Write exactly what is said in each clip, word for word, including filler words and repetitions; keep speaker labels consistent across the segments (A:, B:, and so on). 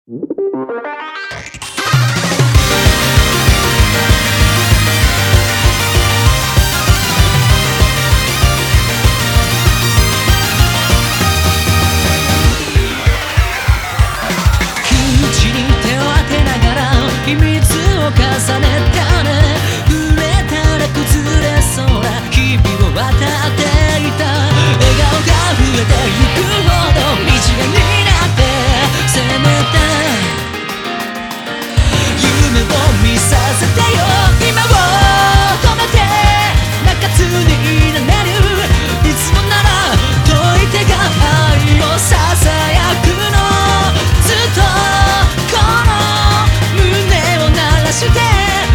A: 秘密を重ねたね触れたら崩れそうな日々を渡っていた笑顔が増えてゆくほど一丸になって攻めた夢を見させてよ今を止めて泣かずにいられるいつもなら遠い手が愛をささやくのずっとこのしてもう帰ら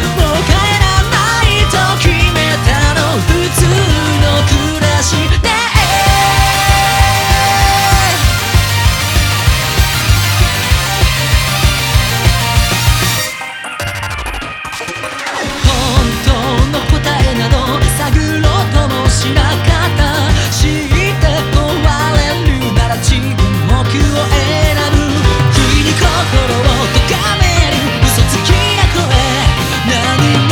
A: ないと決めたの普通の暮らしで本当の答えなど探ろうともしなかった知って壊れるなら自分を選ぶ不意に心を咎める嘘つき何も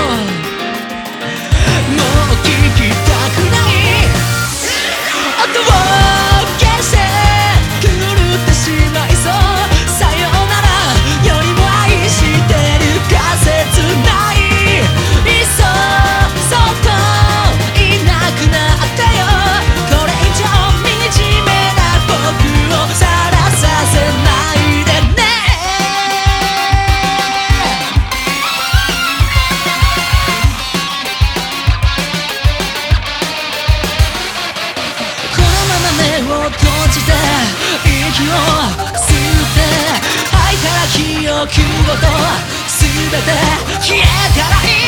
A: もう聞きたくない音を消して狂ってしまいそうさよならよりも愛してるか切ないいっそそっといなくなってよこれ以上惨めな僕をさらさせないでね目を閉じて息を吸って吐いたら記憶ごと全て消えたらいい